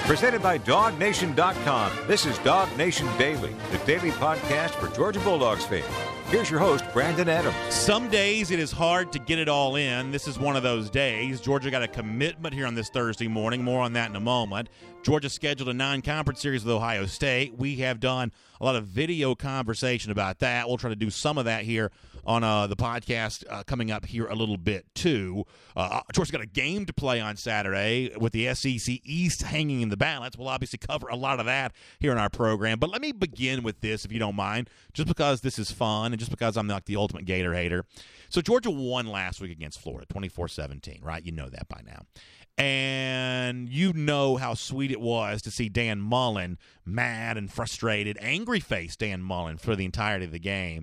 Presented by DogNation.com. This is Dog Nation Daily, the daily podcast for Georgia Bulldogs fans. Here's your host, Brandon Adams. Some days it is hard to get it all in. This is one of those days. Georgia got a commitment here on this Thursday morning. More on that in a moment. Georgia scheduled a non-conference series with Ohio State. We have done a lot of video conversation about that. We'll try to do some of that here on the podcast coming up here a little bit, too. Georgia's got a game to play on Saturday with the SEC East hanging in the balance. We'll obviously cover a lot of that here in our program. But let me begin with this, if you don't mind, just because this is fun and just because I'm like the ultimate Gator hater. So Georgia won last week against Florida, 24-17, right? You know that by now. And you know how sweet it was to see Dan Mullen mad and frustrated, angry-faced Dan Mullen for the entirety of the game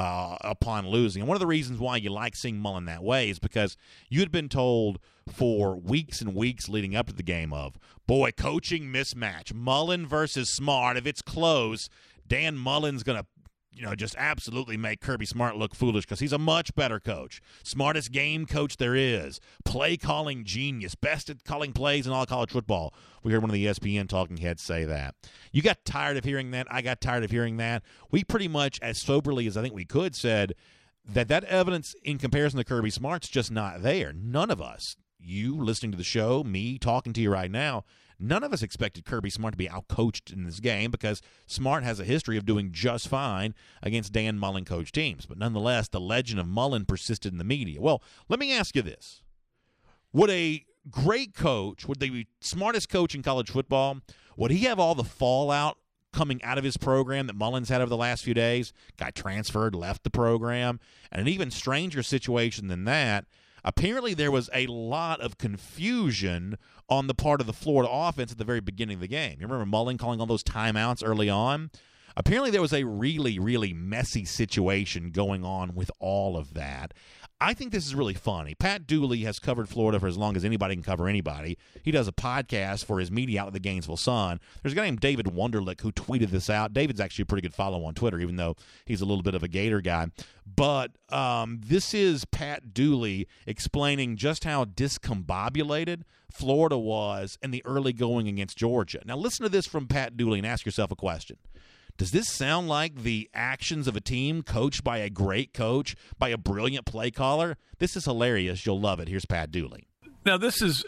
upon losing. And one of the reasons why you like seeing Mullen that way is because you had been told for weeks and weeks leading up to the game of, boy, coaching mismatch, Mullen versus Smart. If it's close, Dan Mullen's going to just absolutely make Kirby Smart look foolish because he's a much better coach. Smartest game coach there is. Play calling genius. Best at calling plays in all college football. We heard one of the ESPN talking heads say that. You got tired of hearing that. I got tired of hearing that. We pretty much, as soberly as I think we could, said that evidence in comparison to Kirby Smart's just not there. None of us, you listening to the show, me talking to you right now, none of us expected Kirby Smart to be outcoached in this game because Smart has a history of doing just fine against Dan Mullen coach teams. But nonetheless, the legend of Mullen persisted in the media. Well, let me ask you this. Would a great coach, would the smartest coach in college football, would he have all the fallout coming out of his program that Mullen's had over the last few days? Guy transferred, left the program, and an even stranger situation than that. Apparently, there was a lot of confusion on the part of the Florida offense at the very beginning of the game. You remember Mullen calling all those timeouts early on? Apparently, there was a really, really messy situation going on with all of that. I think this is really funny. Pat Dooley has covered Florida for as long as anybody can cover anybody. He does a podcast for his media outlet, the Gainesville Sun. There's a guy named David Wunderlich who tweeted this out. David's actually a pretty good follow on Twitter, even though he's a little bit of a Gator guy. But this is Pat Dooley explaining just how discombobulated Florida was in the early going against Georgia. Now listen to this from Pat Dooley and ask yourself a question. Does this sound like the actions of a team coached by a great coach, by a brilliant play caller? This is hilarious. You'll love it. Here's Pat Dooley. Now, this is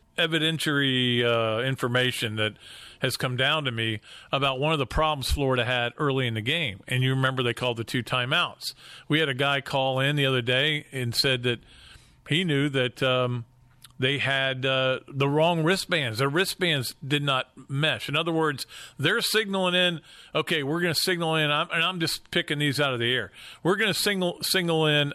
evidentiary information that has come down to me about one of the problems Florida had early in the game. And you remember they called the 2 timeouts. We had a guy call in the other day and said that he knew that they had the wrong wristbands. Their wristbands did not mesh. In other words, they're signaling in, okay, we're going to signal in, and I'm just picking these out of the air. We're going to signal in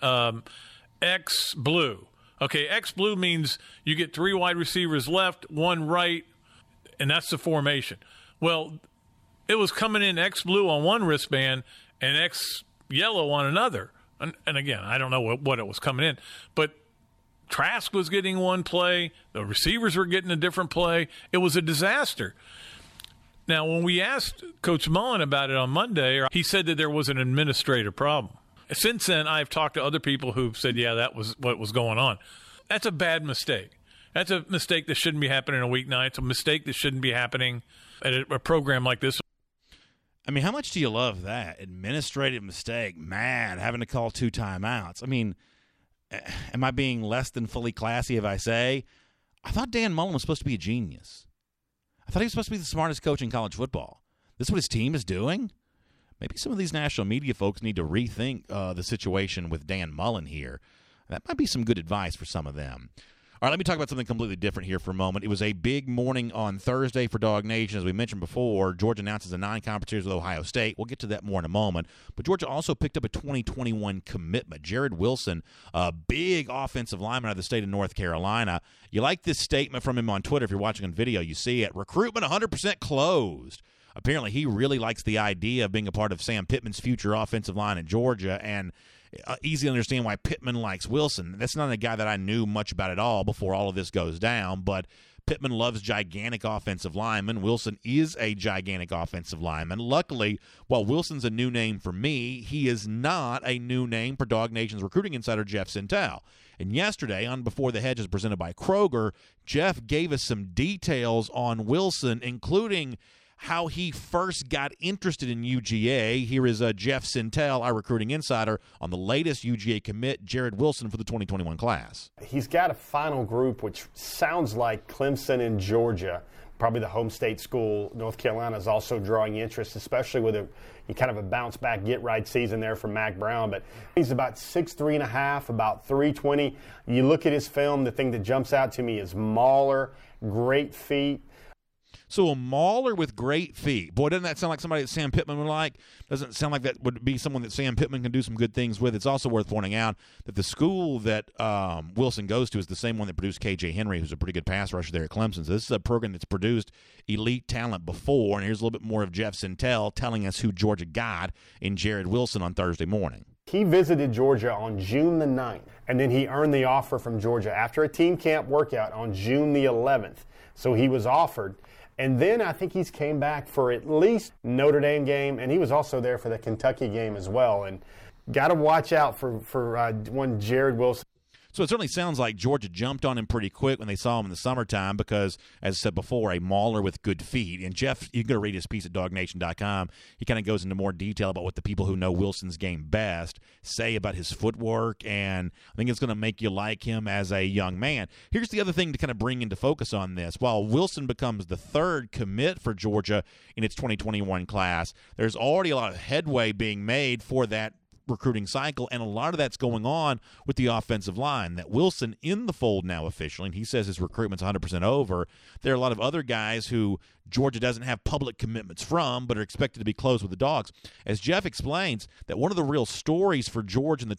X blue. Okay, X blue means you get 3 wide receivers left, 1 right, and that's the formation. Well, it was coming in X blue on one wristband and X yellow on another. And again, I don't know what it was coming in, but Trask was getting one play. The receivers were getting a different play. It was a disaster. Now, when we asked Coach Mullen about it on Monday, he said that there was an administrative problem. Since then, I've talked to other people who've said, yeah, that was what was going on. That's a bad mistake. That's a mistake that shouldn't be happening on a weeknight. It's a mistake that shouldn't be happening at a program like this. I mean, how much do you love that? Administrative mistake, man, having to call 2 timeouts. I mean, am I being less than fully classy if I say, I thought Dan Mullen was supposed to be a genius. I thought he was supposed to be the smartest coach in college football. This is what his team is doing? Maybe some of these national media folks need to rethink the situation with Dan Mullen here. That might be some good advice for some of them. All right, let me talk about something completely different here for a moment. It was a big morning on Thursday for Dog Nation. As we mentioned before, Georgia announces a non-conference series with Ohio State. We'll get to that more in a moment. But Georgia also picked up a 2021 commitment. Jared Wilson, a big offensive lineman out of the state of North Carolina. You like this statement from him on Twitter. If you're watching on video, you see it. Recruitment 100% closed. Apparently, he really likes the idea of being a part of Sam Pittman's future offensive line in Georgia, and easy to understand why Pittman likes Wilson. That's not a guy that I knew much about at all before all of this goes down, but Pittman loves gigantic offensive linemen. Wilson is a gigantic offensive lineman. Luckily, while Wilson's a new name for me, he is not a new name for Dog Nation's recruiting insider Jeff Sentell. And yesterday on Before the Hedges presented by Kroger, Jeff gave us some details on Wilson, including how he first got interested in UGA. Here is Jeff Sintel, our recruiting insider, on the latest UGA commit, Jared Wilson, for the 2021 class. He's got a final group, which sounds like Clemson and Georgia. Probably the home state school. North Carolina is also drawing interest, especially with a kind of a bounce-back, get-right season there from Mack Brown. But he's about 6'3.5", about 320. You look at his film, the thing that jumps out to me is Mauler, great feet. So a mauler with great feet. Boy, doesn't that sound like somebody that Sam Pittman would like? Doesn't sound like that would be someone that Sam Pittman can do some good things with. It's also worth pointing out that the school that Wilson goes to is the same one that produced K.J. Henry, who's a pretty good pass rusher there at Clemson. So this is a program that's produced elite talent before. And here's a little bit more of Jeff Sintel telling us who Georgia got in Jared Wilson on Thursday morning. He visited Georgia on June the 9th, and then he earned the offer from Georgia after a team camp workout on June the 11th. So he was offered. And then I think he's came back for at least Notre Dame game, and he was also there for the Kentucky game as well. And got to watch out for one Jared Wilson. So it certainly sounds like Georgia jumped on him pretty quick when they saw him in the summertime because, as I said before, a mauler with good feet. And Jeff, you can go read his piece at DogNation.com. He kind of goes into more detail about what the people who know Wilson's game best say about his footwork, and I think it's going to make you like him as a young man. Here's the other thing to kind of bring into focus on this. While Wilson becomes the third commit for Georgia in its 2021 class, there's already a lot of headway being made for that recruiting cycle, and a lot of that's going on with the offensive line. That Wilson in the fold now officially, and he says his recruitment's 100% over. There are a lot of other guys who Georgia doesn't have public commitments from, but are expected to be close with the Dogs. As Jeff explains, that one of the real stories for Georgia in the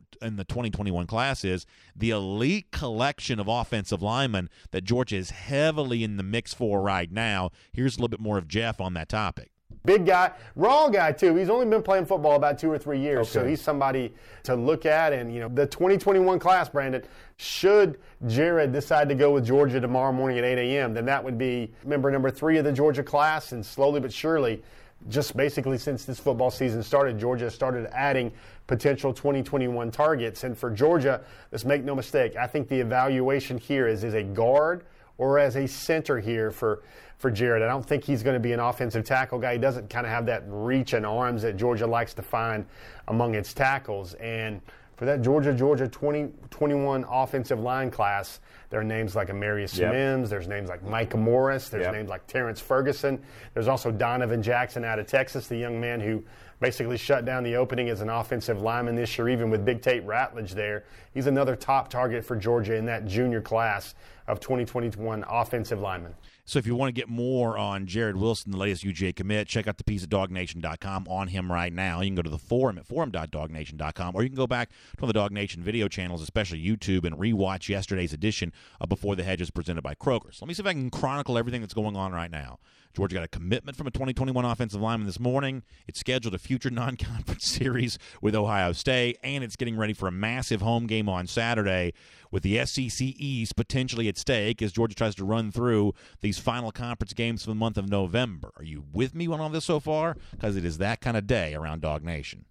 2021 class is the elite collection of offensive linemen that Georgia is heavily in the mix for right now. Here's a little bit more of Jeff on that topic. Big guy, raw guy too. He's only been playing football about 2 or 3 years, so he's somebody to look at. And, you know, the 2021 class, Brandon, should Jared decide to go with Georgia tomorrow morning at 8 a.m., then that would be member number 3 of the Georgia class. And slowly but surely, just basically since this football season started, Georgia started adding potential 2021 targets. And for Georgia, let's make no mistake, I think the evaluation here is a guard or as a center here for Jared. I don't think he's going to be an offensive tackle guy. He doesn't kind of have that reach and arms that Georgia likes to find among its tackles. And for that Georgia 2021 offensive line class, there are names like Amarius Mims. There's names like Micah Morris. There's names like Terrence Ferguson. There's also Donovan Jackson out of Texas, the young man who basically shut down the opening as an offensive lineman this year, even with Big Tate Ratledge there. He's another top target for Georgia in that junior class of 2021 offensive linemen. So if you want to get more on Jared Wilson, the latest UGA commit, check out the piece at DogNation.com on him right now. You can go to the forum at forum.dognation.com, or you can go back to one of the Dog Nation video channels, especially YouTube, and rewatch yesterday's edition of Before the Hedges presented by Kroger. So let me see if I can chronicle everything that's going on right now. Georgia got a commitment from a 2021 offensive lineman this morning. It's scheduled a future non-conference series with Ohio State, and it's getting ready for a massive home game on Saturday with the SEC East potentially at stake as Georgia tries to run through these final conference games for the month of November. Are you with me on all this so far? Because it is that kind of day around Dog Nation.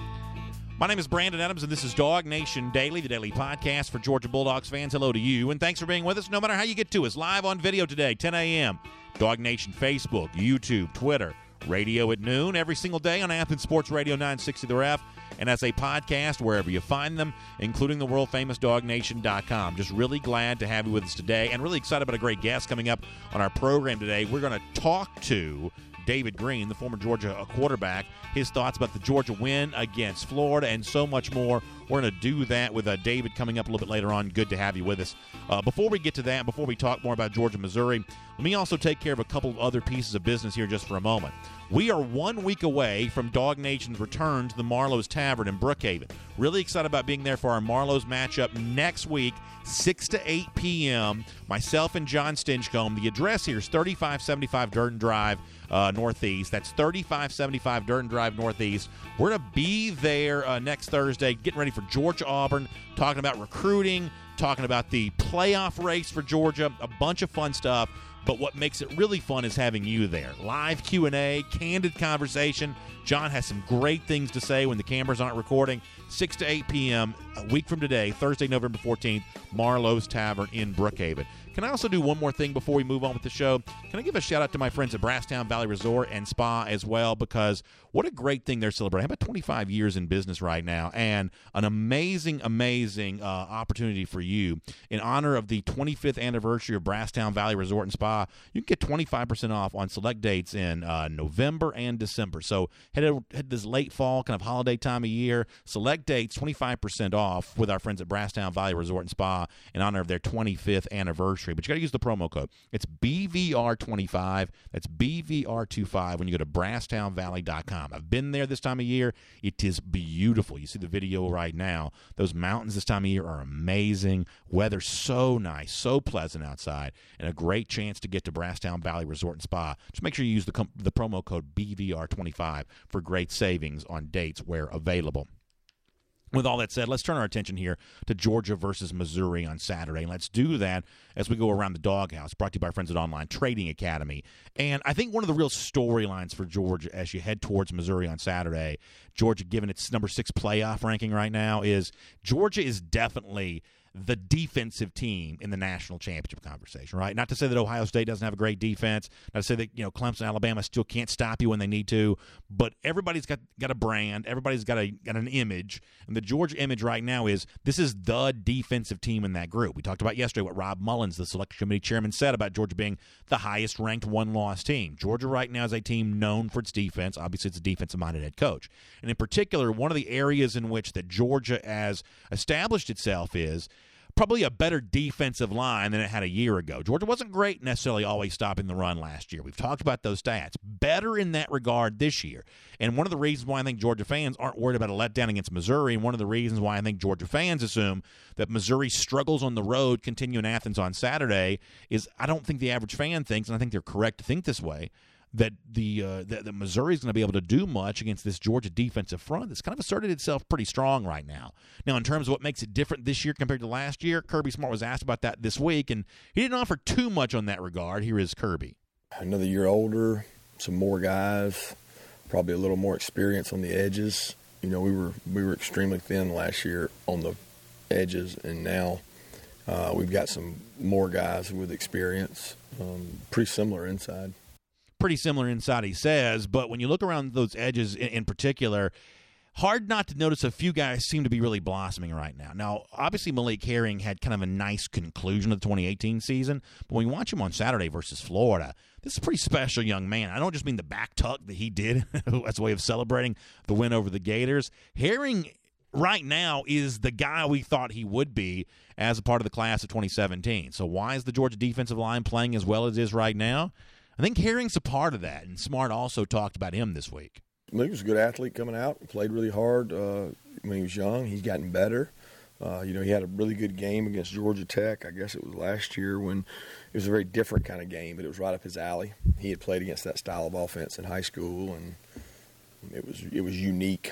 My name is Brandon Adams, and this is Dog Nation Daily, the daily podcast for Georgia Bulldogs fans. Hello to you, and thanks for being with us, no matter how you get to us. Live on video today, 10 a.m., Dog Nation Facebook, YouTube, Twitter, radio at noon, every single day on Athens Sports Radio 960 The Ref, and as a podcast wherever you find them, including the world-famous DogNation.com. Just really glad to have you with us today, and really excited about a great guest coming up on our program today. We're going to talk to David Greene, the former Georgia quarterback, his thoughts about the Georgia win against Florida, and so much more. We're going to do that with David coming up a little bit later on. Good to have you with us. Before we get to that, before we talk more about Georgia, Missouri, let me also take care of a couple of other pieces of business here just for a moment. We are 1 week away from Dog Nation's return to the Marlowe's Tavern in Brookhaven. Really excited about being there for our Marlowe's matchup next week, 6 to 8 p.m. Myself and John Stinchcomb. The address here is 3575 Durden Drive, Northeast. That's 3575 Durden Drive, Northeast. We're going to be there next Thursday, getting ready for Georgia-Auburn, talking about recruiting, talking about the playoff race for Georgia, a bunch of fun stuff. But what makes it really fun is having you there. Live Q&A, candid conversation. John has some great things to say when the cameras aren't recording. 6 to 8 p.m. a week from today, Thursday, November 14th, Marlowe's Tavern in Brookhaven. Can I also do one more thing before we move on with the show? Can I give a shout-out to my friends at Brasstown Valley Resort and Spa as well, because what a great thing they're celebrating. How about 25 years in business right now, and an amazing opportunity for you. In honor of the 25th anniversary of Brasstown Valley Resort and Spa, you can get 25% off on select dates in November and December. So head this late fall, kind of holiday time of year, select dates, 25% off with our friends at Brasstown Valley Resort and Spa in honor of their 25th anniversary. But you got to use the promo code. It's BVR25. That's BVR25 when you go to BrasstownValley.com. I've been there this time of year. It is beautiful. You see the video right now. Those mountains this time of year are amazing. Weather so nice, so pleasant outside, and a great chance to get to Brasstown Valley Resort and Spa. Just make sure you use the promo code BVR25 for great savings on dates where available. With all that said, let's turn our attention here to Georgia versus Missouri on Saturday. And let's do that as we go around the doghouse, brought to you by our friends at Online Trading Academy. And I think one of the real storylines for Georgia as you head towards Missouri on Saturday, Georgia given its number 6 playoff ranking right now, is Georgia is definitely the defensive team in the national championship conversation, right? Not to say that Ohio State doesn't have a great defense, not to say that, Clemson, Alabama still can't stop you when they need to, but everybody's got a brand, everybody's got an image, and the Georgia image right now is this is the defensive team in that group. We talked about yesterday what Rob Mullins, the selection committee chairman, said about Georgia being the highest ranked one-loss team. Georgia right now is a team known for its defense. Obviously, it's a defensive-minded head coach. And in particular, one of the areas in which that Georgia has established itself is probably a better defensive line than it had a year ago. Georgia wasn't great necessarily always stopping the run last year. We've talked about those stats. Better in that regard this year. And one of the reasons why I think Georgia fans aren't worried about a letdown against Missouri, and one of the reasons why I think Georgia fans assume that Missouri struggles on the road continue in Athens on Saturday is I don't think the average fan thinks, and I think they're correct to think this way, that that Missouri is going to be able to do much against this Georgia defensive front that's kind of asserted itself pretty strong right now. Now, in terms of what makes it different this year compared to last year, Kirby Smart was asked about that this week, and he didn't offer too much on that regard. Here is Kirby. Another year older, some more guys, probably a little more experience on the edges. We were extremely thin last year on the edges, and now we've got some more guys with experience. Pretty similar inside. Pretty similar inside, he says, but when you look around those edges in particular, hard not to notice a few guys seem to be really blossoming right now. Now, obviously, Malik Herring had kind of a nice conclusion of the 2018 season, but when you watch him on Saturday versus Florida, this is a pretty special young man. I don't just mean the back tuck that he did as a way of celebrating the win over the Gators. Herring right now is the guy we thought he would be as a part of the class of 2017. So why is the Georgia defensive line playing as well as it is right now? I think Herring's a part of that, and Smart also talked about him this week. He was a good athlete coming out. He played really hard when he was young. He's gotten better. He had a really good game against Georgia Tech. I guess it was last year when it was a very different kind of game, but it was right up his alley. He had played against that style of offense in high school, and it was unique.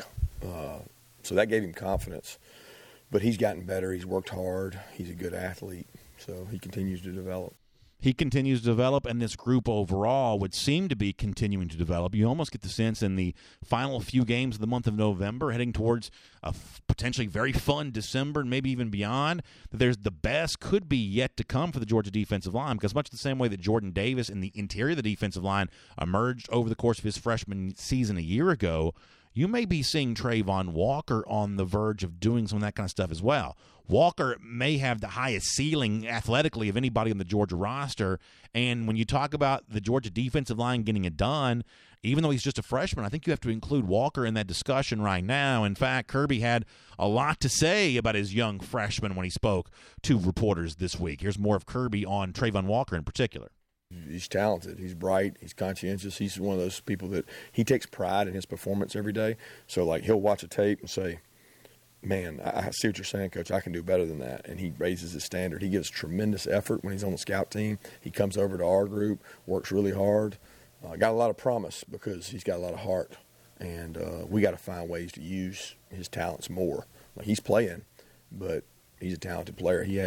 So that gave him confidence. But he's gotten better. He's worked hard. He's a good athlete, so he continues to develop. He continues to develop, and this group overall would seem to be continuing to develop. You almost get the sense in the final few games of the month of November, heading towards a potentially very fun December and maybe even beyond, that there's the best could be yet to come for the Georgia defensive line, because much the same way that Jordan Davis in the interior of the defensive line emerged over the course of his freshman season a year ago, you may be seeing Trayvon Walker on the verge of doing some of that kind of stuff as well. Walker may have the highest ceiling athletically of anybody on the Georgia roster, and when you talk about the Georgia defensive line getting it done, even though he's just a freshman, I think you have to include Walker in that discussion right now. In fact, Kirby had a lot to say about his young freshman when he spoke to reporters this week. Here's more of Kirby on Trayvon Walker in particular. He's talented. He's bright. He's conscientious. He's one of those people that he takes pride in his performance every day. So, he'll watch a tape and say, man, I see what you're saying, Coach. I can do better than that. And he raises his standard. He gives tremendous effort when he's on the scout team. He comes over to our group, works really hard. Got a lot of promise because he's got a lot of heart. And we got to find ways to use his talents more. He's playing, but he's a talented player. He had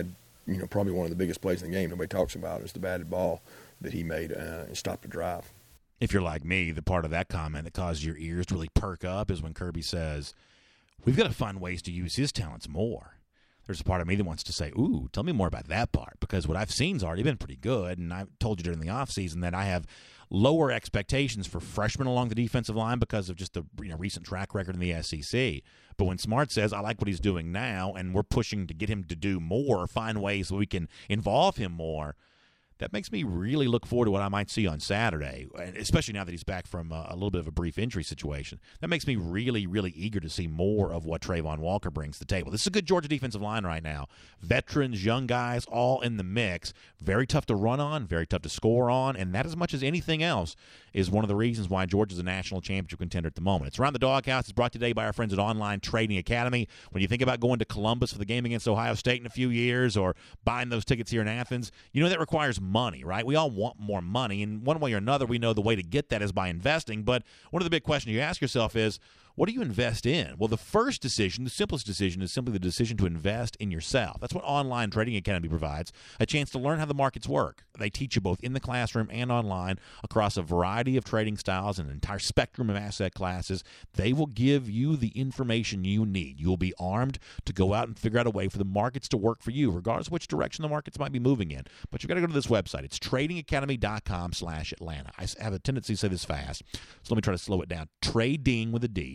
probably one of the biggest plays in the game nobody talks about is the batted ball that he made and stopped the drive. If you're like me, the part of that comment that causes your ears to really perk up is when Kirby says, we've got to find ways to use his talents more. There's a part of me that wants to say, ooh, tell me more about that part, because what I've seen's already been pretty good, and I told you during the offseason that I have lower expectations for freshmen along the defensive line because of just the recent track record in the SEC. But when Smart says, I like what he's doing now, and we're pushing to get him to do more, find ways that we can involve him more, that makes me really look forward to what I might see on Saturday, especially now that he's back from a little bit of a brief injury situation. That makes me really, really eager to see more of what Trayvon Walker brings to the table. This is a good Georgia defensive line right now. Veterans, young guys, all in the mix. Very tough to run on, very tough to score on, and that as much as anything else is one of the reasons why Georgia's a national championship contender at the moment. It's Around the Doghouse. It's brought today by our friends at Online Trading Academy. When you think about going to Columbus for the game against Ohio State in a few years or buying those tickets here in Athens, that requires money, right? We all want more money, and one way or another, we know the way to get that is by investing. But one of the big questions you ask yourself is, what do you invest in? Well, the first decision, the simplest decision, is simply the decision to invest in yourself. That's what Online Trading Academy provides, a chance to learn how the markets work. They teach you both in the classroom and online across a variety of trading styles and an entire spectrum of asset classes. They will give you the information you need. You will be armed to go out and figure out a way for the markets to work for you, regardless of which direction the markets might be moving in. But you've got to go to this website. It's tradingacademy.com/Atlanta. I have a tendency to say this fast, so let me try to slow it down. Trading with a D.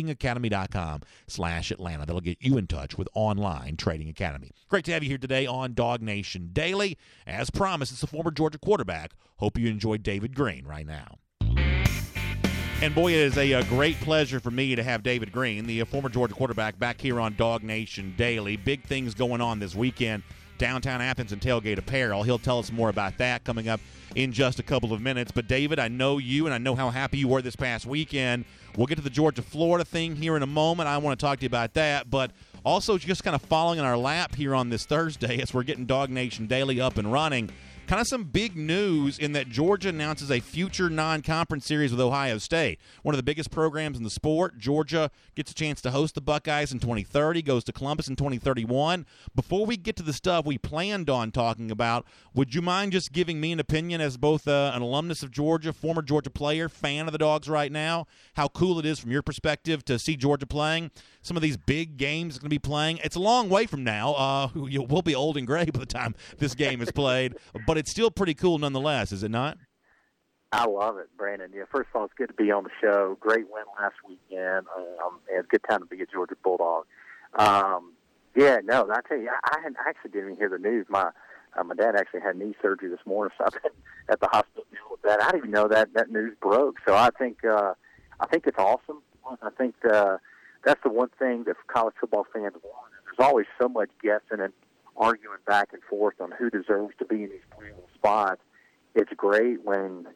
Tradingacademy.com/Atlanta. That'll get you in touch with Online Trading Academy. Great to have you here today on Dog Nation Daily. As promised, it's the former Georgia quarterback. Hope you enjoy David Green right now. And boy, it is a great pleasure for me to have David Green, the former Georgia quarterback, back here on Dog Nation Daily. Big things going on this weekend. Downtown Athens and Tailgate Apparel. He'll tell us more about that coming up in just a couple of minutes. But, David, I know you, and I know how happy you were this past weekend. We'll get to the Georgia-Florida thing here in a moment. I want to talk to you about that. But also just kind of following in our lap here on this Thursday as we're getting Dog Nation Daily up and running. Kind of some big news in that Georgia announces a future non-conference series with Ohio State. One of the biggest programs in the sport. Georgia gets a chance to host the Buckeyes in 2030, goes to Columbus in 2031. Before we get to the stuff we planned on talking about, would you mind just giving me an opinion as both an alumnus of Georgia, former Georgia player, fan of the Dogs right now, how cool it is from your perspective to see Georgia playing? Some of these big games going to be playing. It's a long way from now. We'll be old and gray by the time this game is played, but it's still pretty cool nonetheless, is it not? I love it, Brandon. Yeah, first of all, it's good to be on the show. Great win last weekend. It's a good time to be a Georgia Bulldog. I tell you, I actually didn't even hear the news. My dad actually had knee surgery this morning, so I've been at the hospital dealing with that. I didn't even know that news broke. So I think it's awesome. I think that's the one thing that college football fans want. There's always so much guessing and arguing back and forth on who deserves to be in these critical spots. It's great when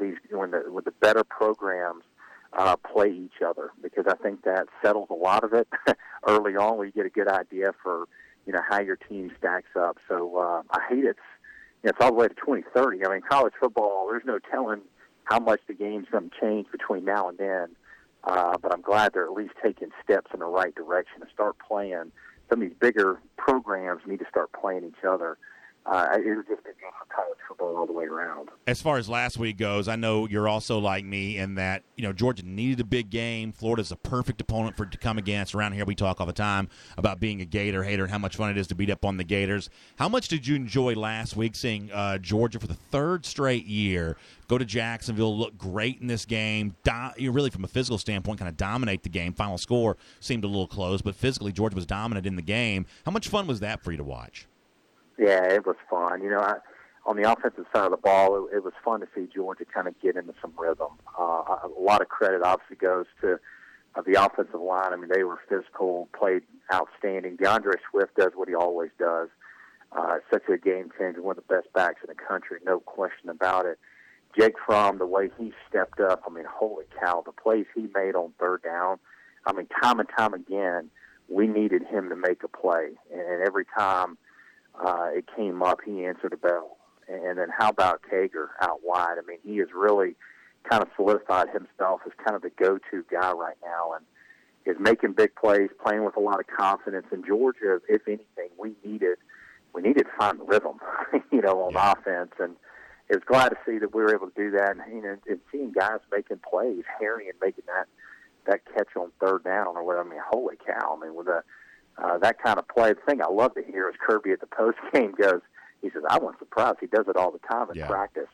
the better programs play each other, because I think that settles a lot of it early on, where you get a good idea for how your team stacks up. So I hate it's all the way to 2030. I mean, college football, there's no telling how much the game's going to change between now and then. But I'm glad they're at least taking steps in the right direction to start playing. Some of these bigger programs need to start playing each other. It was just a game for college football all the way around. As far as last week goes, I know you're also like me in that, Georgia needed a big game. Florida's a perfect opponent for it to come against. Around here we talk all the time about being a Gator hater and how much fun it is to beat up on the Gators. How much did you enjoy last week seeing Georgia for the third straight year go to Jacksonville, look great in this game, really from a physical standpoint kind of dominate the game? Final score seemed a little close, but physically Georgia was dominant in the game. How much fun was that for you to watch? Yeah, it was fun. On the offensive side of the ball, it was fun to see Georgia kind of get into some rhythm. A lot of credit obviously goes to the offensive line. I mean, they were physical, played outstanding. DeAndre Swift does what he always does. Such a game changer, one of the best backs in the country, no question about it. Jake Fromm, the way he stepped up, I mean, holy cow, the plays he made on third down. I mean, time and time again, we needed him to make a play. And every time it came up, he answered a bell. And then how about Kager out wide? I mean, he has really kind of solidified himself as kind of the go-to guy right now and is making big plays, playing with a lot of confidence. In Georgia, if anything, we needed we needed to find the rhythm, on offense. And it was glad to see that we were able to do that. And, and seeing guys making plays, Harry and making that catch on third down or whatever. I mean, holy cow. I mean, with that kind of play, the thing I love to hear is Kirby at the post game goes, he says, I wasn't surprised. He does it all the time in practice.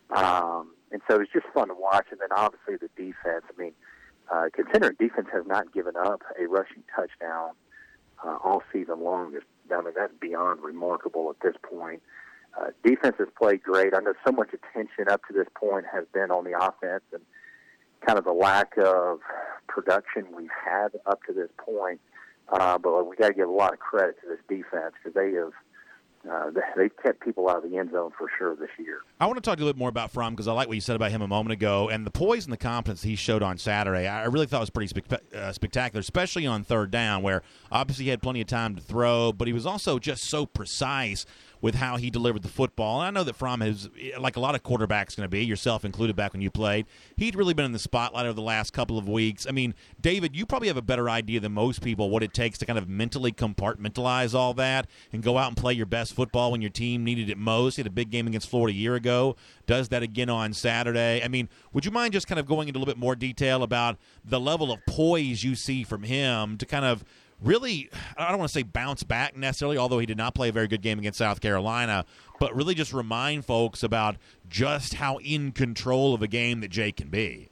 And so it's just fun to watch. And then obviously the defense, I mean, considering defense has not given up a rushing touchdown all season long, I mean, that's beyond remarkable at this point. Defense has played great. I know so much attention up to this point has been on the offense and kind of the lack of production we've had up to this point. But we got to give a lot of credit to this defense because they've kept people out of the end zone for sure this year. I want to talk to you a little bit more about Fromm because I like what you said about him a moment ago, and the poise and the confidence he showed on Saturday. I really thought was pretty spectacular, especially on third down, where obviously he had plenty of time to throw, but he was also just so precise with how he delivered the football. And I know that Fromm is, like a lot of quarterbacks going to be, yourself included back when you played, he'd really been in the spotlight over the last couple of weeks. I mean, David, you probably have a better idea than most people what it takes to kind of mentally compartmentalize all that and go out and play your best football when your team needed it most. He had a big game against Florida a year ago, does that again on Saturday. I mean, would you mind just kind of going into a little bit more detail about the level of poise you see from him to kind of really, I don't want to say bounce back necessarily, although he did not play a very good game against South Carolina, but really just remind folks about just how in control of a game that Jake can be?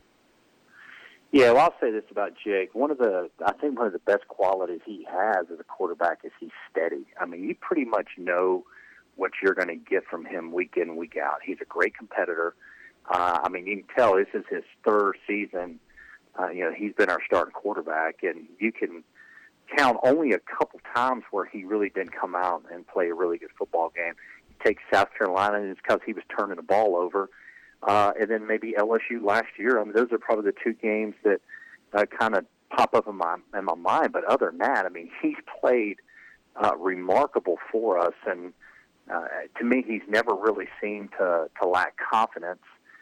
Yeah, well, I'll say this about Jake. I think one of the best qualities he has as a quarterback is he's steady. I mean, you pretty much know what you're going to get from him week in, week out. He's a great competitor. I mean, you can tell this is his third season. He's been our starting quarterback, and you can count only a couple times where he really didn't come out and play a really good football game. He takes South Carolina, and it's because he was turning the ball over. And then maybe LSU last year. I mean, those are probably the two games that kind of pop up in my mind. But other than that, I mean, he's played remarkable for us. And to me, he's never really seemed to lack confidence.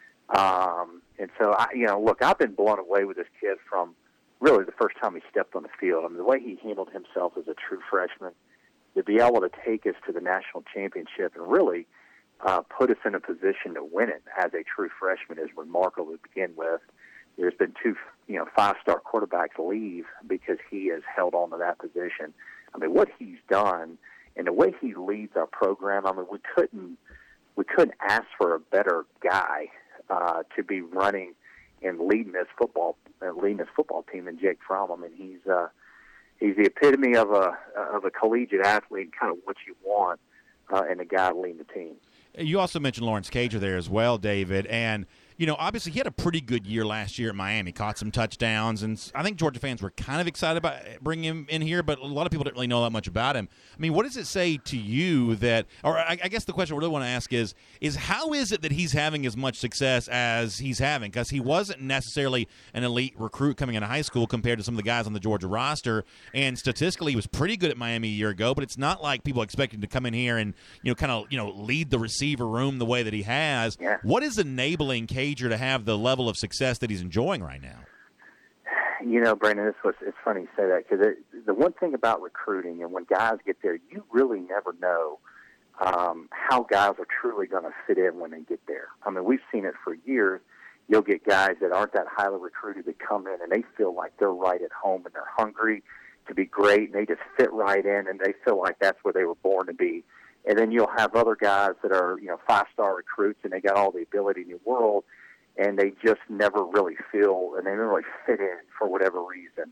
And so, look, I've been blown away with this kid from really the first time he stepped on the field. I mean, the way he handled himself as a true freshman, to be able to take us to the national championship and really put us in a position to win it as a true freshman is remarkable to begin with. There's been two, five-star quarterbacks leave because he has held on to that position. I mean, what he's done and the way he leads our program, I mean, we couldn't ask for a better guy to be running and leading this football team than Jake Fromm. I mean, he's the epitome of a collegiate athlete, kind of what you want in a guy leading the team. You also mentioned Lawrence Cager there as well, David, and obviously he had a pretty good year last year at Miami, caught some touchdowns, and I think Georgia fans were kind of excited about bringing him in here, but a lot of people didn't really know that much about him. I mean, what does it say to you that, or I guess the question I really want to ask is how is it that he's having as much success as he's having? Because he wasn't necessarily an elite recruit coming into high school compared to some of the guys on the Georgia roster, and statistically he was pretty good at Miami a year ago, but it's not like people expect him to come in here and lead the receiver room the way that he has. Yeah. What is enabling Cager to have the level of success that he's enjoying right now? Brandon, it's funny you say that because the one thing about recruiting and when guys get there, you really never know how guys are truly going to fit in when they get there. I mean, we've seen it for years. You'll get guys that aren't that highly recruited that come in and they feel like they're right at home and they're hungry to be great and they just fit right in and they feel like that's where they were born to be. And then you'll have other guys that are, five-star recruits and they got all the ability in the world and they just never really feel and they never really fit in for whatever reason.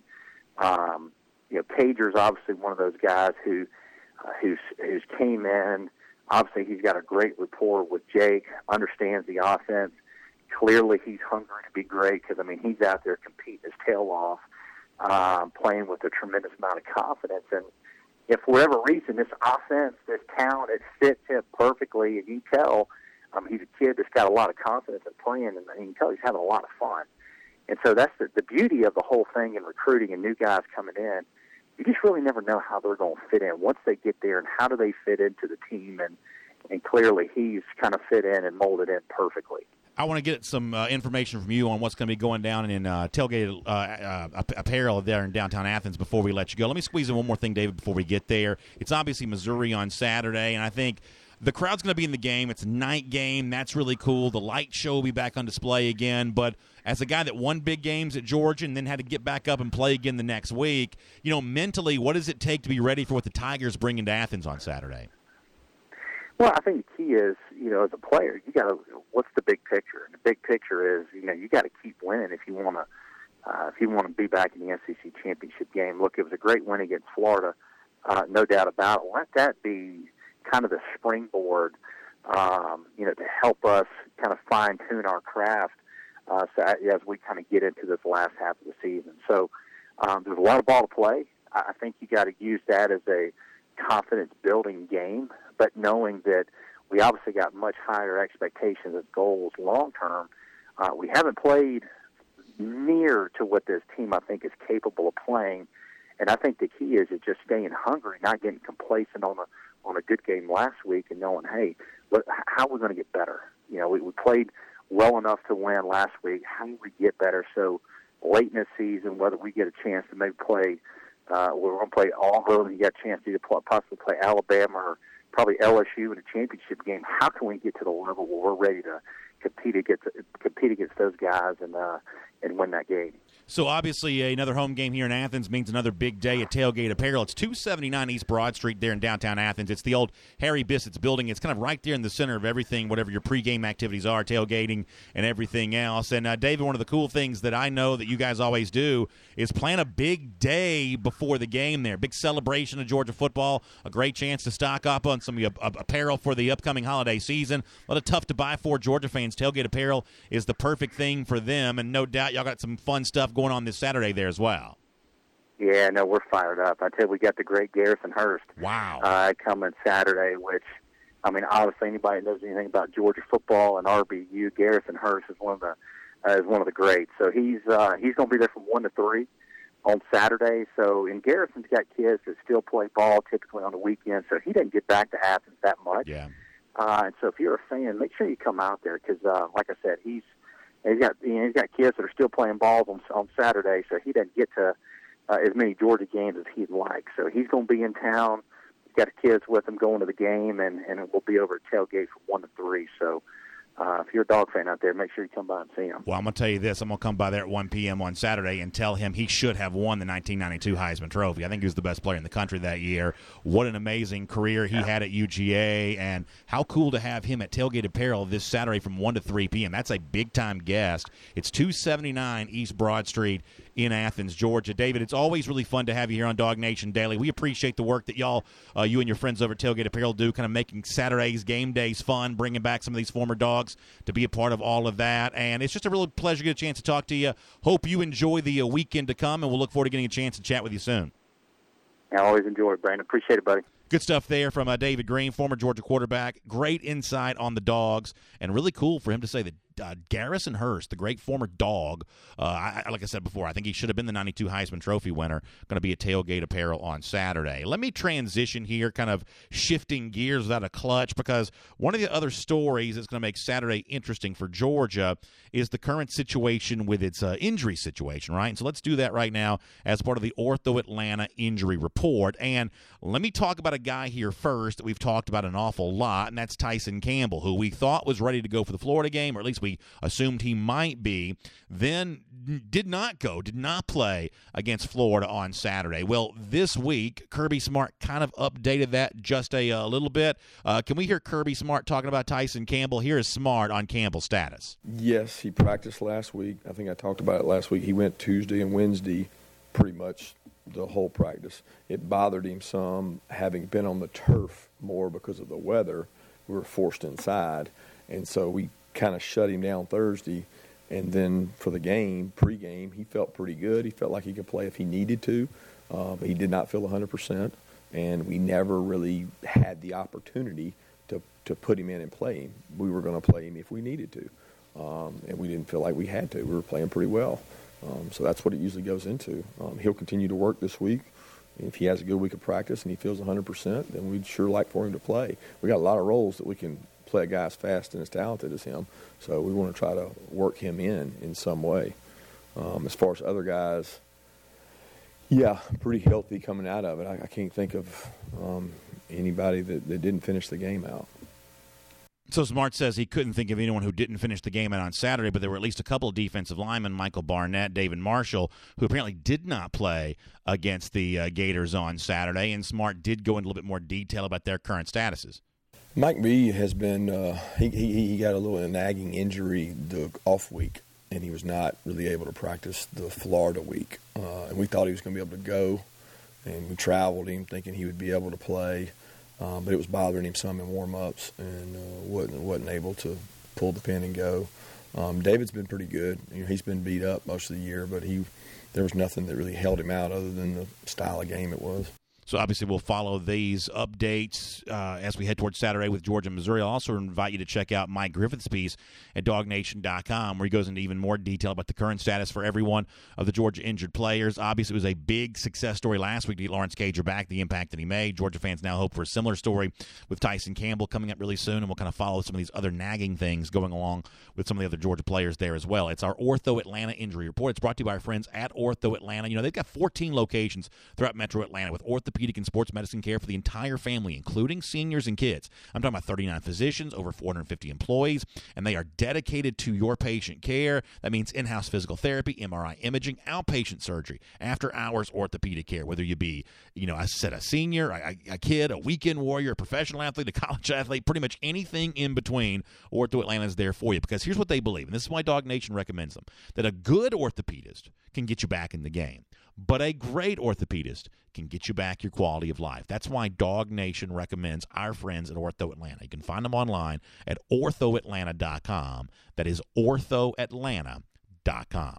Cager's obviously one of those guys who's came in. Obviously, he's got a great rapport with Jake, understands the offense. Clearly, he's hungry to be great because, I mean, he's out there competing his tail off, playing with a tremendous amount of confidence. And if for whatever reason this offense, this talent, it fits him perfectly, and you tell he's a kid that's got a lot of confidence in playing, and you can tell he's having a lot of fun. And so that's the beauty of the whole thing in recruiting and new guys coming in. You just really never know how they're going to fit in once they get there and how do they fit into the team. And clearly he's kind of fit in and molded in perfectly. I want to get some information from you on what's going to be going down in Tailgate Apparel there in downtown Athens before we let you go. Let me squeeze in one more thing, David, before we get there. It's obviously Missouri on Saturday, and I think the crowd's going to be in the game. It's a night game. That's really cool. The light show will be back on display again. But as a guy that won big games at Georgia and then had to get back up and play again the next week, mentally, what does it take to be ready for what the Tigers bring into Athens on Saturday? Well, I think the key is, as a player, you got to. What's the big picture? And the big picture is, you got to keep winning if you want to be back in the SEC championship game. Look, it was a great win against Florida, no doubt about it. Let that be kind of the springboard, to help us kind of fine-tune our craft as we kind of get into this last half of the season. So there's a lot of ball to play. I think you got to use that as a confidence-building game, but knowing that we obviously got much higher expectations and goals long-term. We haven't played near to what this team, I think, is capable of playing, and I think the key is just staying hungry, not getting complacent on a good game last week and knowing, hey, how are we going to get better? We played well enough to win last week. How do we get better? So late in the season, whether we get a chance to maybe play, we're going to play Auburn, you got a chance to either possibly play Alabama or probably LSU in a championship game. How can we get to the level where we're ready to compete against those guys and win that game? So obviously another home game here in Athens means another big day at Tailgate Apparel. It's 279 East Broad Street there in downtown Athens. It's the old Harry Bissett's building. It's kind of right there in the center of everything, whatever your pregame activities are, tailgating and everything else. And, David, one of the cool things that I know that you guys always do is plan a big day before the game there. Big celebration of Georgia football, a great chance to stock up on some apparel for the upcoming holiday season. A lot of tough to buy for Georgia fans. Tailgate Apparel is the perfect thing for them, and no doubt y'all got some fun stuff going on this Saturday there as well. Yeah, no, we're fired up. I tell you, we got the great Garrison Hurst. Wow. Coming Saturday, which, obviously anybody that knows anything about Georgia football and RBU, Garrison Hurst is one of the greats. So he's going to be there from 1 to 3 on Saturday. So, and Garrison's got kids that still play ball typically on the weekend, so he doesn't get back to Athens that much. Yeah. And so if you're a fan, make sure you come out there because, like I said, he's got kids that are still playing balls on Saturday, so he doesn't get to as many Georgia games as he'd like. So he's going to be in town. He's got the kids with him going to the game, and we'll be over at Tailgate from 1 to 3. So if you're a dog fan out there, make sure you come by and see him. Well, I'm going to tell you this. I'm going to come by there at 1 p.m. on Saturday and tell him he should have won the 1992 Heisman Trophy. I think he was the best player in the country that year. What an amazing career he had at UGA, and how cool to have him at Tailgate Apparel this Saturday from 1 to 3 p.m. That's a big-time guest. It's 279 East Broad Street in Athens, Georgia. David, it's always really fun to have you here on Dog Nation Daily. We appreciate the work that y'all, you and your friends over at Tailgate Apparel do, kind of making Saturdays, game days fun, bringing back some of these former dogs to be a part of all of that. And it's just a real pleasure to get a chance to talk to you. Hope you enjoy the weekend to come, and we'll look forward to getting a chance to chat with you soon. I always enjoy it, Brandon. Appreciate it, buddy. Good stuff there from David Green, former Georgia quarterback. Great insight on the dogs, and really cool for him to say that Garrison Hurst, the great former dog, like I said before, I think he should have been the 92 Heisman Trophy winner, going to be at Tailgate Apparel on Saturday. Let me transition here, kind of shifting gears without a clutch, because one of the other stories that's going to make Saturday interesting for Georgia is the current situation with its injury situation, right? And so let's do that right now as part of the Ortho Atlanta injury report. And let me talk about a guy here first that we've talked about an awful lot, and that's Tyson Campbell, who we thought was ready to go for the Florida game, or at least we assumed he might be, then did not play against Florida on Saturday. Well, this week, Kirby Smart kind of updated that just a little bit. Can we hear Kirby Smart talking about Tyson Campbell? Here is Smart on Campbell's status. Yes, he practiced last week. I think I talked about it last week. He went Tuesday and Wednesday pretty much the whole practice. It bothered him some, having been on the turf more because of the weather. We were forced inside, and so we kind of shut him down Thursday. And then for the game, pregame, he felt pretty good. He felt like he could play if he needed to, but he did not feel 100%. And we never really had the opportunity to put him in and play him. We were going to play him if we needed to, and we didn't feel like we had to. We were playing pretty well. So that's what it usually goes into. He'll continue to work this week. If he has a good week of practice and he feels 100%, then we'd sure like for him to play. We got a lot of roles that we can play a guy as fast and as talented as him. So we want to try to work him in some way. As far as other guys, yeah, pretty healthy coming out of it. I can't think of anybody that didn't finish the game out. So Smart says he couldn't think of anyone who didn't finish the game out on Saturday, but there were at least a couple of defensive linemen, Michael Barnett, David Marshall, who apparently did not play against the Gators on Saturday, and Smart did go into a little bit more detail about their current statuses. Mike B has been he got a little nagging injury the off week, and he was not really able to practice the Florida week. And we thought he was going to be able to go, and we traveled him thinking he would be able to play. But it was bothering him some in warm-ups, and wasn't able to pull the pin and go. David's been pretty good. He's been beat up most of the year, but there was nothing that really held him out other than the style of game it was. So obviously we'll follow these updates as we head towards Saturday with Georgia and Missouri. I'll also invite you to check out Mike Griffith's piece at DogNation.com, where he goes into even more detail about the current status for every one of the Georgia injured players. Obviously, it was a big success story last week to get Lawrence Cager back, the impact that he made. Georgia fans now hope for a similar story with Tyson Campbell coming up really soon, and we'll kind of follow some of these other nagging things going along with some of the other Georgia players there as well. It's our Ortho Atlanta Injury Report. It's brought to you by our friends at Ortho Atlanta. They've got 14 locations throughout Metro Atlanta with orthopedic and sports medicine care for the entire family, including seniors and kids. I'm talking about 39 physicians, over 450 employees, and they are dedicated to your patient care. That means in-house physical therapy, MRI imaging, outpatient surgery, after-hours orthopedic care, whether you be, I said a senior, a kid, a weekend warrior, a professional athlete, a college athlete, pretty much anything in between, Ortho Atlanta is there for you. Because here's what they believe, and this is why Dog Nation recommends them, that a good orthopedist can get you back in the game. But a great orthopedist can get you back your quality of life. That's why Dog Nation recommends our friends at Ortho Atlanta. You can find them online at orthoatlanta.com. That is orthoatlanta.com.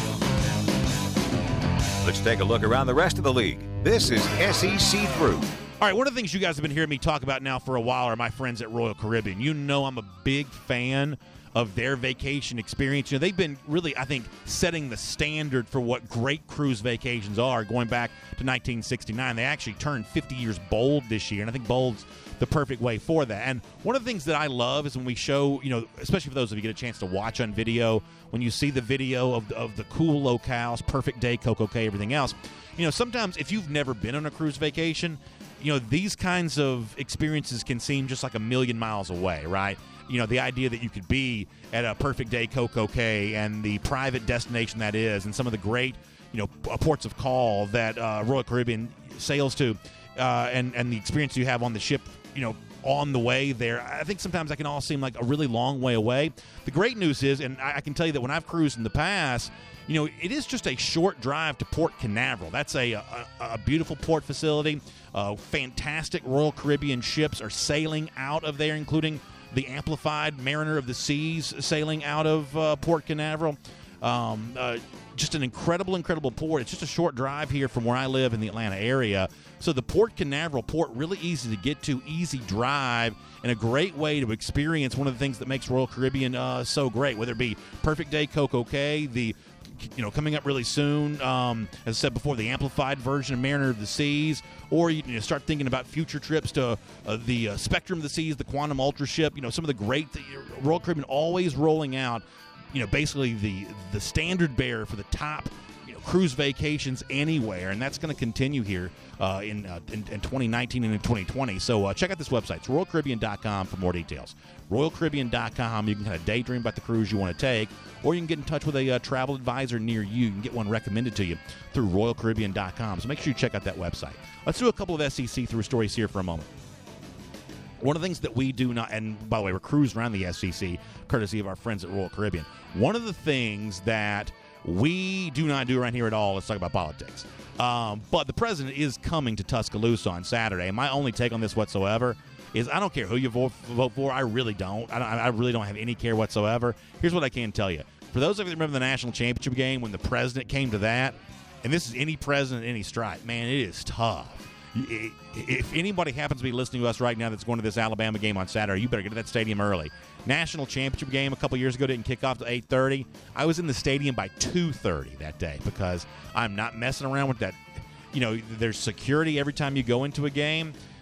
Let's take a look around the rest of the league. This is SEC Through. All right, one of the things you guys have been hearing me talk about now for a while are my friends at Royal Caribbean. I'm a big fan of their vacation experience. They've been really, I think, setting the standard for what great cruise vacations are going back to 1969. They actually turned 50 years bold this year, and I think bold's the perfect way for that. And one of the things that I love is when we show, especially for those of you who get a chance to watch on video, when you see the video of the cool locales, Perfect Day, Coco Cay, everything else, sometimes if you've never been on a cruise vacation, these kinds of experiences can seem just like a million miles away, right? The idea that you could be at a Perfect Day Coco Cay and the private destination that is, and some of the great, ports of call that Royal Caribbean sails to, and the experience you have on the ship, on the way there. I think sometimes that can all seem like a really long way away. The great news is, and I can tell you that when I've cruised in the past, it is just a short drive to Port Canaveral. That's a beautiful port facility. Fantastic Royal Caribbean ships are sailing out of there, including the Amplified Mariner of the Seas sailing out of Port Canaveral. Just an incredible port. It's just a short drive here from where I live in the Atlanta area. So the Port Canaveral port, really easy to get to, easy drive, and a great way to experience one of the things that makes Royal Caribbean so great, whether it be Perfect Day Coco Cay, coming up really soon, as I said before, the amplified version of Mariner of the Seas, or you start thinking about future trips to the Spectrum of the Seas, the Quantum Ultra ship, some of the great Royal Caribbean always rolling out, basically the standard bearer for the top cruise vacations anywhere, and that's going to continue here in 2019 and in 2020. So check out this website. It's RoyalCaribbean.com for more details. RoyalCaribbean.com. You can kind of daydream about the cruise you want to take, or you can get in touch with a travel advisor near you. You can get one recommended to you through RoyalCaribbean.com. So make sure you check out that website. Let's do a couple of SEC through stories here for a moment. One of the things that we do not, and by the way, we're cruising around the SEC, courtesy of our friends at Royal Caribbean. One of the things that we do not do around here at all is talk about politics. But the president is coming to Tuscaloosa on Saturday, and my only take on this whatsoever is I don't care who you vote for. I really don't. I really don't have any care whatsoever. Here's what I can tell you. For those of you that remember the national championship game when the president came to that, and this is any president, any stripe, man, it is tough. If anybody happens to be listening to us right now that's going to this Alabama game on Saturday, you better get to that stadium early. National championship game a couple years ago didn't kick off till 8:30. I was in the stadium by 2:30 that day because I'm not messing around with that. There's security every time you go into a game.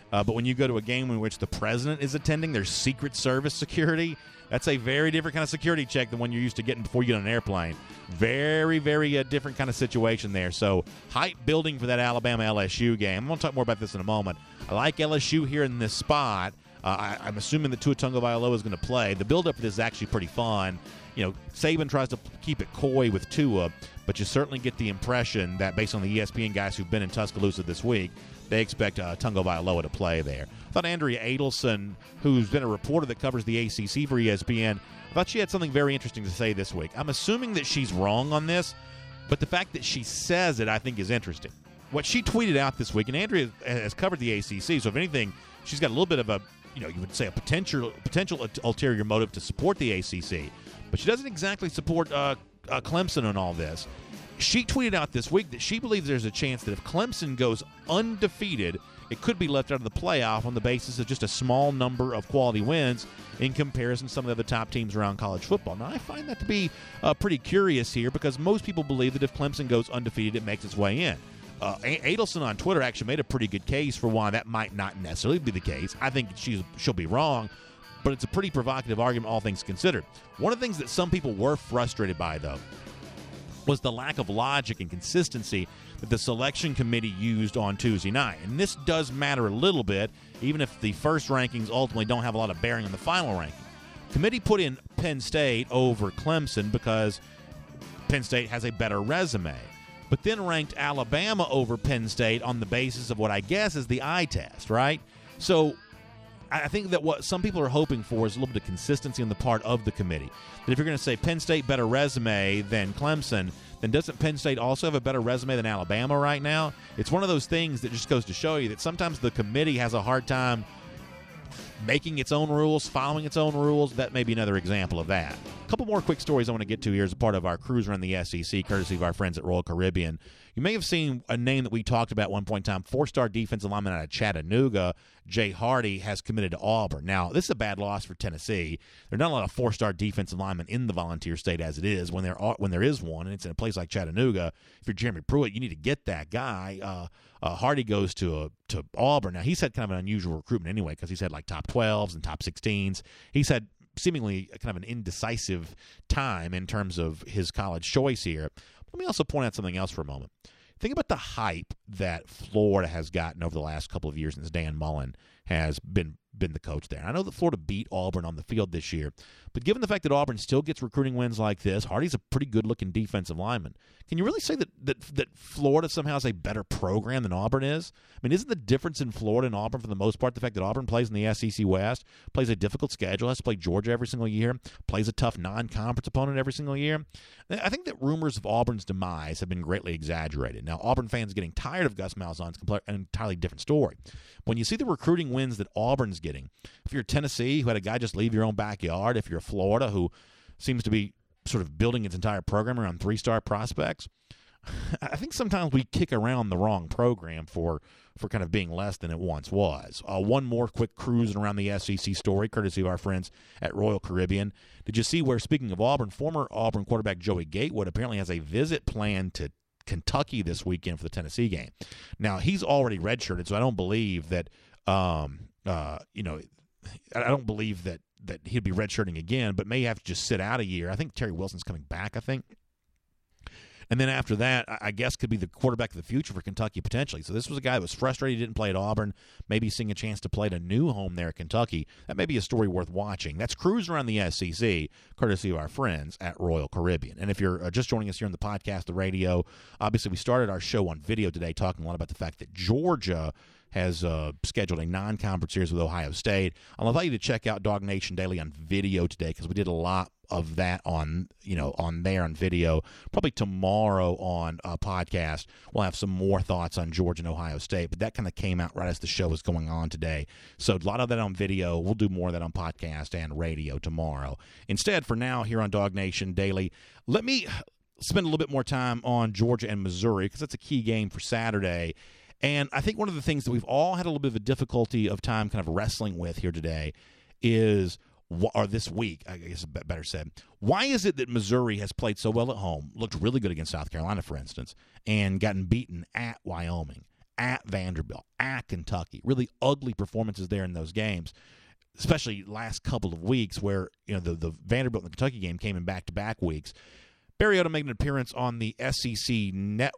But when you go to a game in which the president is attending, there's Secret Service security. That's a very different kind of security check than one you're used to getting before you get on an airplane. Very, very different kind of situation there. So hype building for that Alabama-LSU game. I'm going to talk more about this in a moment. I like LSU here in this spot. I'm assuming that Tua Tagovailoa is going to play. The build-up for this is actually pretty fun. Saban tries to keep it coy with Tua, but you certainly get the impression that based on the ESPN guys who've been in Tuscaloosa this week, they expect Tagovailoa to play there. I thought Andrea Adelson, who's been a reporter that covers the ACC for ESPN, I thought she had something very interesting to say this week. I'm assuming that she's wrong on this, but the fact that she says it I think is interesting. What she tweeted out this week, and Andrea has covered the ACC, so if anything, she's got a little bit of a, you would say a potential ulterior motive to support the ACC, but she doesn't exactly support Clemson on all this. She tweeted out this week that she believes there's a chance that if Clemson goes undefeated, it could be left out of the playoff on the basis of just a small number of quality wins in comparison to some of the other top teams around college football. Now, I find that to be pretty curious here because most people believe that if Clemson goes undefeated, it makes its way in. Adelson on Twitter actually made a pretty good case for why that might not necessarily be the case. I think she'll be wrong, but it's a pretty provocative argument, all things considered. One of the things that some people were frustrated by, though, was the lack of logic and consistency that the selection committee used on Tuesday night. And this does matter a little bit, even if the first rankings ultimately don't have a lot of bearing on the final ranking. Committee put in Penn State over Clemson because Penn State has a better resume, but then ranked Alabama over Penn State on the basis of what I guess is the eye test, right? So I think that what some people are hoping for is a little bit of consistency on the part of the committee. That if you're going to say Penn State better resume than Clemson, then doesn't Penn State also have a better resume than Alabama right now? It's one of those things that just goes to show you that sometimes the committee has a hard time making its own rules, following its own rules. That may be another example of that. A couple more quick stories I want to get to here as a part of our cruise around the SEC, courtesy of our friends at Royal Caribbean. You may have seen a name that we talked about at one point in time, four-star defensive lineman out of Chattanooga, Jay Hardy, has committed to Auburn. Now, this is a bad loss for Tennessee. There are not a lot of four-star defensive linemen in the Volunteer State as it is. When there is one, and it's in a place like Chattanooga, if you're Jeremy Pruitt, you need to get that guy. Hardy goes to Auburn. Now, he's had kind of an unusual recruitment anyway because he's had like top 12s and top 16s. He's had seemingly kind of an indecisive time in terms of his college choice here. Let me also point out something else for a moment. Think about the hype that Florida has gotten over the last couple of years since Dan Mullen has been the coach there. I know that Florida beat Auburn on the field this year, but given the fact that Auburn still gets recruiting wins like this, Hardy's a pretty good-looking defensive lineman. Can you really say that Florida somehow has a better program than Auburn is? I mean, isn't the difference in Florida and Auburn for the most part the fact that Auburn plays in the SEC West, plays a difficult schedule, has to play Georgia every single year, plays a tough non-conference opponent every single year? I think that rumors of Auburn's demise have been greatly exaggerated. Now, Auburn fans getting tired of Gus Malzahn is an entirely different story. When you see the recruiting wins that Auburn's getting, if you're Tennessee, who had a guy just leave your own backyard, if you're Florida, who seems to be sort of building its entire program around three-star prospects, I think sometimes we kick around the wrong program for kind of being less than it once was. One more quick cruising around the SEC story, courtesy of our friends at Royal Caribbean. Did you see where, speaking of Auburn, former Auburn quarterback Joey Gatewood apparently has a visit planned to Kentucky this weekend for the Tennessee game? Now, he's already redshirted, so I don't believe that I don't believe that he'd be redshirting again, but may have to just sit out a year. I think Terry Wilson's coming back, I think. And then after that, I guess could be the quarterback of the future for Kentucky potentially. So this was a guy that was frustrated he didn't play at Auburn, maybe seeing a chance to play at a new home there at Kentucky. That may be a story worth watching. That's Cruise Around the SEC, courtesy of our friends at Royal Caribbean. And if you're just joining us here on the podcast, the radio, obviously we started our show on video today talking a lot about the fact that Georgia has scheduled a non-conference series with Ohio State. I'll invite you to check out Dog Nation Daily on video today because we did a lot of that on video. Probably tomorrow on a podcast we'll have some more thoughts on Georgia and Ohio State, but that kind of came out right as the show was going on today. So a lot of that on video. We'll do more of that on podcast and radio tomorrow. Instead, for now, here on Dog Nation Daily, let me spend a little bit more time on Georgia and Missouri because that's a key game for Saturday. And I think one of the things that we've all had a little bit of a difficulty of time kind of wrestling with here today is, or this week, I guess better said, why is it that Missouri has played so well at home, looked really good against South Carolina, for instance, and gotten beaten at Wyoming, at Vanderbilt, at Kentucky. Really ugly performances there in those games, especially last couple of weeks where the Vanderbilt and the Kentucky game came in back-to-back weeks. Barry Odom made an appearance on the the SEC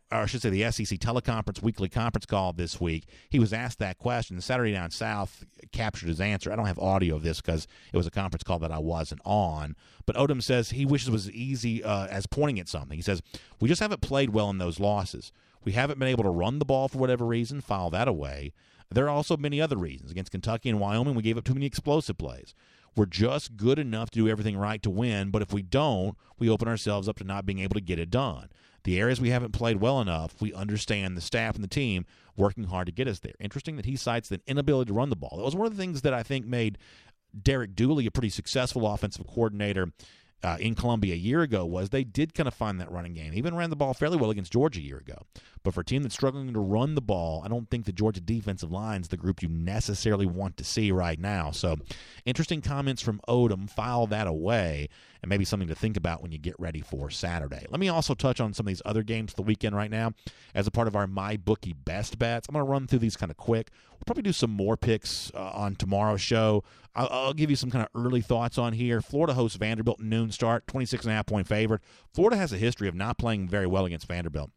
teleconference weekly conference call this week. He was asked that question. Saturday Down South captured his answer. I don't have audio of this because it was a conference call that I wasn't on. But Odom says he wishes it was as easy as pointing at something. He says, we just haven't played well in those losses. We haven't been able to run the ball for whatever reason, file that away. There are also many other reasons. Against Kentucky and Wyoming, we gave up too many explosive plays. We're just good enough to do everything right to win, but if we don't, we open ourselves up to not being able to get it done. The areas we haven't played well enough, we understand the staff and the team working hard to get us there. Interesting that he cites the inability to run the ball. That was one of the things that I think made Derek Dooley a pretty successful offensive coordinator in Columbia a year ago. Was they did kind of find that running game. He even ran the ball fairly well against Georgia a year ago. But for a team that's struggling to run the ball, I don't think the Georgia defensive line is the group you necessarily want to see right now. So interesting comments from Odom. File that away, and maybe something to think about when you get ready for Saturday. Let me also touch on some of these other games of the weekend right now as a part of our MyBookie Best Bets. I'm going to run through these kind of quick. We'll probably do some more picks on tomorrow's show. I'll give you some kind of early thoughts on here. Florida hosts Vanderbilt noon start, 26.5-point favorite. Florida has a history of not playing very well against Vanderbilt.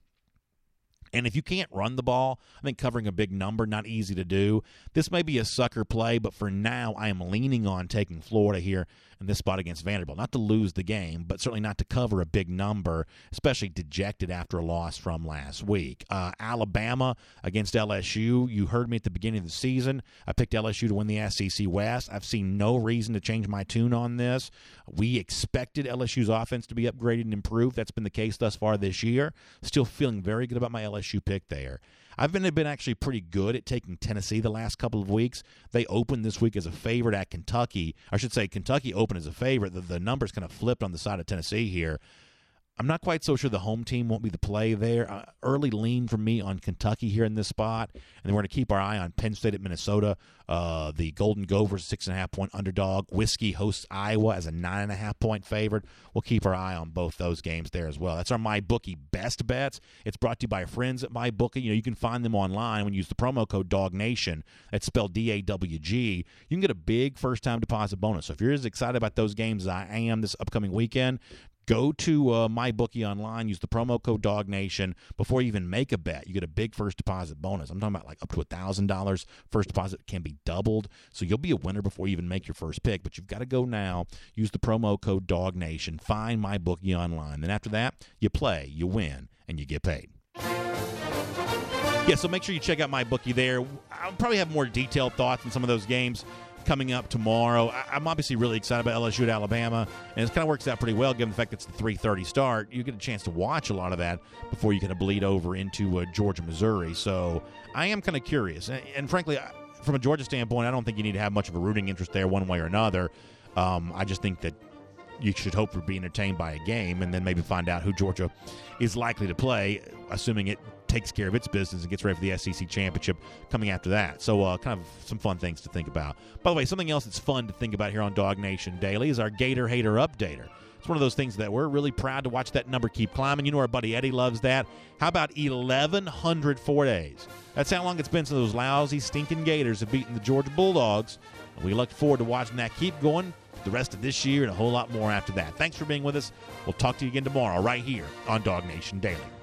And if you can't run the ball, I think covering a big number, not easy to do. This may be a sucker play, but for now, I am leaning on taking Florida here in this spot against Vanderbilt. Not to lose the game, but certainly not to cover a big number, especially dejected after a loss from last week. Alabama against LSU. You heard me at the beginning of the season. I picked LSU to win the SEC West. I've seen no reason to change my tune on this. We expected LSU's offense to be upgraded and improved. That's been the case thus far this year. Still feeling very good about my LSU pick there. I've been actually pretty good at taking Tennessee the last couple of weeks. They opened this week as a favorite at Kentucky. I should say Kentucky opened as a favorite. The numbers kind of flipped on the side of Tennessee here. I'm not quite so sure the home team won't be the play there. Early lean from me on Kentucky here in this spot. And then we're going to keep our eye on Penn State at Minnesota. The Golden Gophers, 6.5-point underdog. Whiskey hosts Iowa as a 9.5-point favorite. We'll keep our eye on both those games there as well. That's our MyBookie Best Bets. It's brought to you by our friends at MyBookie. You can find them online when you use the promo code DawgNation. That's spelled DAWG. You can get a big first-time deposit bonus. So if you're as excited about those games as I am this upcoming weekend, go to MyBookie online, use the promo code DawgNation. Before you even make a bet, you get a big first deposit bonus. I'm talking about like up to $1,000. First deposit can be doubled. So you'll be a winner before you even make your first pick. But you've got to go now, use the promo code DawgNation, find MyBookie online. Then after that, you play, you win, and you get paid. Yeah, so make sure you check out MyBookie there. I'll probably have more detailed thoughts on some of those games coming up tomorrow. I'm obviously really excited about LSU at Alabama, and it kind of works out pretty well given the fact that it's the 3:30 start. You get a chance to watch a lot of that before you kind of bleed over into Georgia, Missouri. So I am kind of curious. And frankly, from a Georgia standpoint, I don't think you need to have much of a rooting interest there one way or another. I just think that you should hope for being entertained by a game and then maybe find out who Georgia is likely to play, assuming it takes care of its business and gets ready for the SEC championship coming after that. So kind of some fun things to think about. By the way, something else that's fun to think about here on Dog Nation Daily is our Gator Hater Updater. It's one of those things that we're really proud to watch that number keep climbing. You know our buddy Eddie loves that. How about 1,104 days? That's how long it's been since those lousy, stinking Gators have beaten the Georgia Bulldogs. And we look forward to watching that keep going the rest of this year and a whole lot more after that. Thanks for being with us. We'll talk to you again tomorrow right here on Dog Nation Daily.